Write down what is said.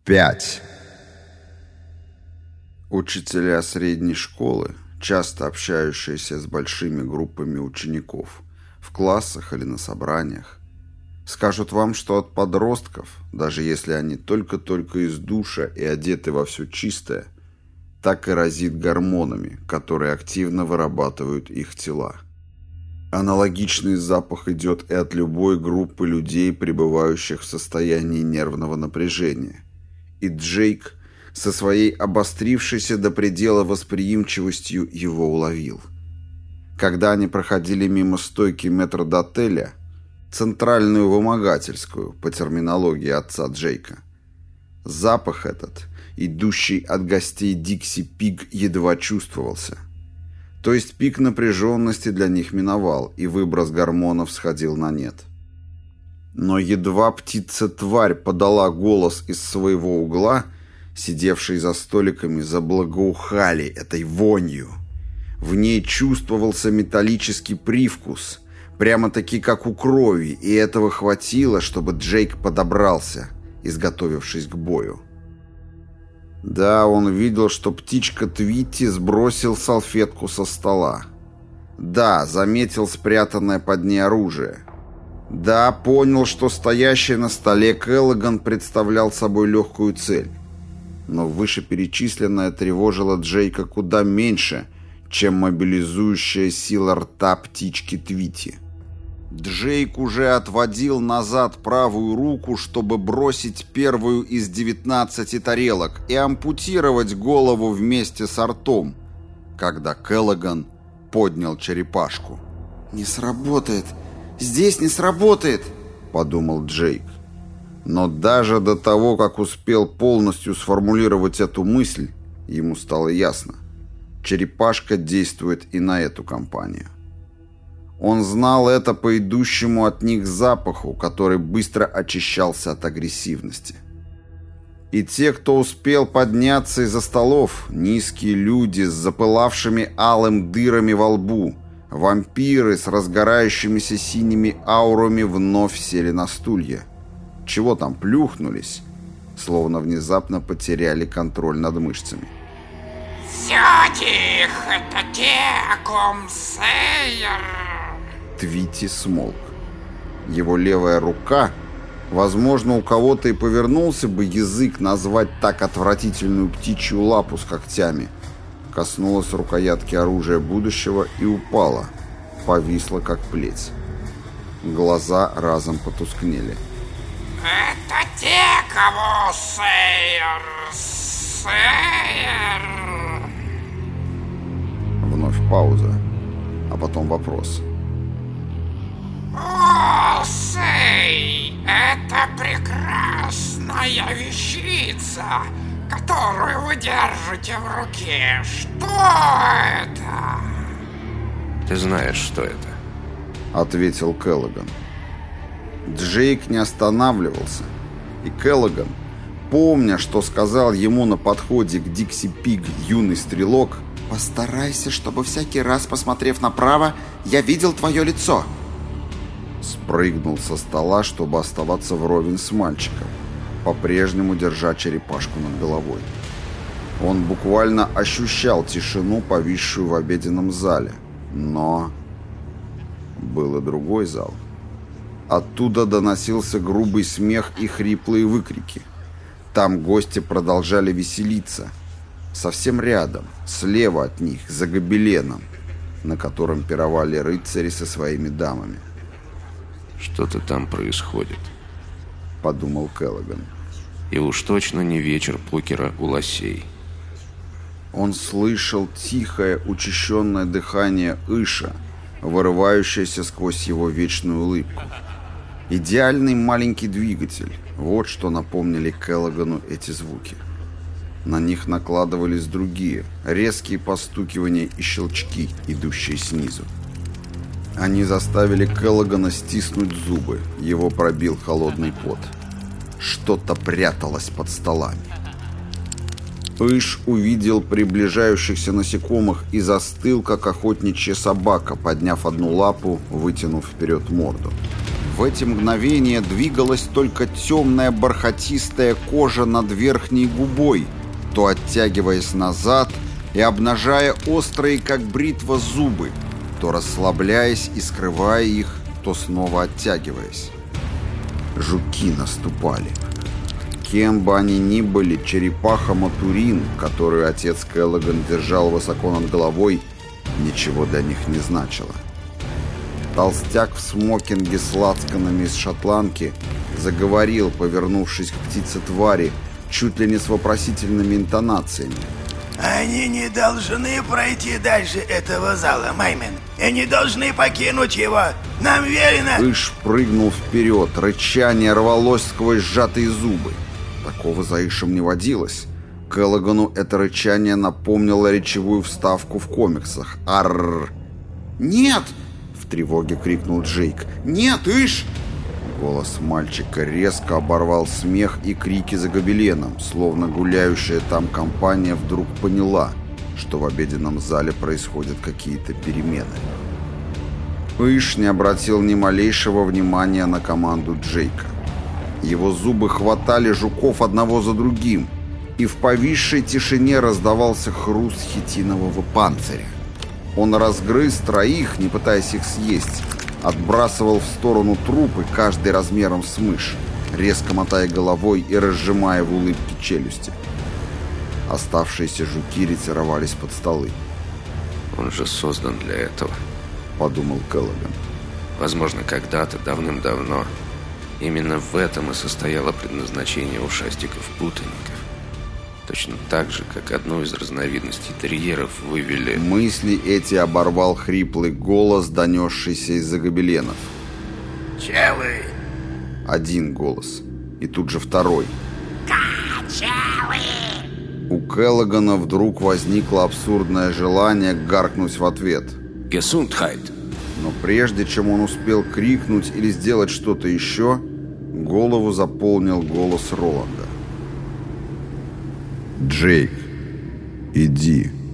5. Учителя средней школы, часто общающиеся с большими группами учеников, в классах или на собраниях, скажут вам, что от подростков, даже если они только-только из душа и одеты во все чистое, так и разит гормонами, которые активно вырабатывают их тела. Аналогичный запах идет и от любой группы людей, пребывающих в состоянии нервного напряжения. И Джейк со своей обострившейся до предела восприимчивостью его уловил. Когда они проходили мимо стойки метрдотеля, центральную вымогательскую, по терминологии отца Джейка, запах этот, идущий от гостей Дикси Пиг, едва чувствовался. То есть пик напряженности для них миновал, и выброс гормонов сходил на нет. Но едва птица-тварь подала голос из своего угла, сидевшие за столиками заблагоухали этой вонью. В ней чувствовался металлический привкус, прямо-таки как у крови, и этого хватило, чтобы Джейк подобрался, изготовившись к бою. Да, он видел, что птичка Твитти сбросил салфетку со стола. Да, заметил спрятанное под ней оружие. Да, понял, что стоящий на столе Келлоган представлял собой легкую цель. Но вышеперечисленное тревожило Джейка куда меньше, чем мобилизующая сила рта птички Твитти. Джейк уже отводил назад правую руку, чтобы бросить первую из 19 тарелок и ампутировать голову вместе с ртом, когда Келлоган поднял черепашку. «Не сработает! Здесь не сработает!» — подумал Джейк. Но даже до того, как успел полностью сформулировать эту мысль, ему стало ясно. Черепашка действует и на эту компанию. Он знал это по идущему от них запаху, который быстро очищался от агрессивности. И те, кто успел подняться из-за столов, низкие люди с запылавшими алым дырами во лбу, вампиры с разгорающимися синими аурами, вновь сели на стулья. Чего там, плюхнулись, словно внезапно потеряли контроль над мышцами. «Все тихо, это те, о ком Сейер!» Твитти смолк. Его левая рука, возможно, у кого-то и повернулся бы язык назвать так отвратительную птичью лапу с когтями, коснулась рукоятки оружия будущего и упала, повисла как плеть. Глаза разом потускнели. «Это те, кого Сейер! Вновь пауза, а потом вопрос. «О, Сей, это прекрасная вещица, которую вы держите в руке. Что это?» «Ты знаешь, что это», — ответил Келлоган. Джейк не останавливался, и Келлоган, помня, что сказал ему на подходе к Дикси Пиг юный стрелок, «Постарайся, чтобы всякий раз, посмотрев направо, я видел твое лицо», спрыгнул со стола, чтобы оставаться вровень с мальчиком, по-прежнему держа черепашку над головой. Он буквально ощущал тишину, повисшую в обеденном зале, но был и другой зал. Оттуда доносился грубый смех и хриплые выкрики. Там гости продолжали веселиться. Совсем рядом, слева от них, за гобеленом, на котором пировали рыцари со своими дамами. «Что-то там происходит», — подумал Келлоган. «И уж точно не вечер покера у лосей». Он слышал тихое, учащенное дыхание Иша, вырывающееся сквозь его вечную улыбку. Идеальный маленький двигатель — вот что напомнили Келлогану эти звуки. На них накладывались другие, резкие постукивания и щелчки, идущие снизу. Они заставили Келлогана стиснуть зубы, его пробил холодный пот. Что-то пряталось под столами. Иш увидел приближающихся насекомых и застыл, как охотничья собака, подняв одну лапу, вытянув вперед морду. В эти мгновения двигалась только темная бархатистая кожа над верхней губой, то оттягиваясь назад и обнажая острые, как бритва, зубы, то расслабляясь и скрывая их, то снова оттягиваясь. Жуки наступали. Кем бы они ни были, черепаха Матурин, которую отец Келлоган держал высоко над головой, ничего для них не значило. Толстяк в смокинге с лацканами из шотландки заговорил, повернувшись к птице-твари, чуть ли не с вопросительными интонациями. Они не должны пройти дальше этого зала, Маймин. И не должны покинуть его. Нам велено... Иш прыгнул вперед, рычание рвалось сквозь сжатые зубы. Такого за Ишем не водилось. Келлогану это рычание напомнило речевую вставку в комиксах. «Арррр!» «Нет!» — в тревоге крикнул Джейк. «Нет, Иш!» Голос мальчика резко оборвал смех и крики за гобеленом, словно гуляющая там компания вдруг поняла, что в обеденном зале происходят какие-то перемены. Иш не обратил ни малейшего внимания на команду Джейка. Его зубы хватали жуков одного за другим, и в повисшей тишине раздавался хруст хитинового панциря. Он разгрыз троих, не пытаясь их съесть, отбрасывал в сторону трупы, каждый размером с мышь, резко мотая головой и разжимая в улыбке челюсти. Оставшиеся жуки ретировались под столы. «Он же создан для этого», — подумал Келлоган. «Возможно, когда-то, давным-давно, именно в этом и состояло предназначение ушастиков-путаников. Точно так же, как одну из разновидностей терьеров вывели...» Мысли эти оборвал хриплый голос, донесшийся из-за гобеленов. «Челы!» Один голос. И тут же второй. Качелы! У Келлогана вдруг возникло абсурдное желание гаркнуть в ответ. «Gesundheit!» Но прежде чем он успел крикнуть или сделать что-то еще, голову заполнил голос Роланда. «Джейк, иди».